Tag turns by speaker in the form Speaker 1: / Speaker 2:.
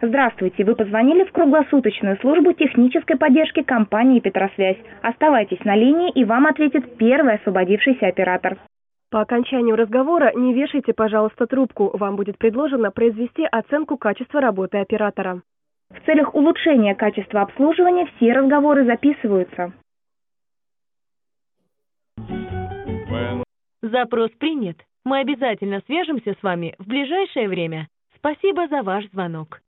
Speaker 1: Здравствуйте, вы позвонили в круглосуточную службу технической поддержки компании «Петросвязь». Оставайтесь на линии, и вам ответит первый освободившийся оператор.
Speaker 2: По окончанию разговора не вешайте, пожалуйста, трубку. Вам будет предложено произвести оценку качества работы оператора.
Speaker 1: В целях улучшения качества обслуживания все разговоры записываются.
Speaker 3: Запрос принят. Мы обязательно свяжемся с вами в ближайшее время. Спасибо за ваш звонок.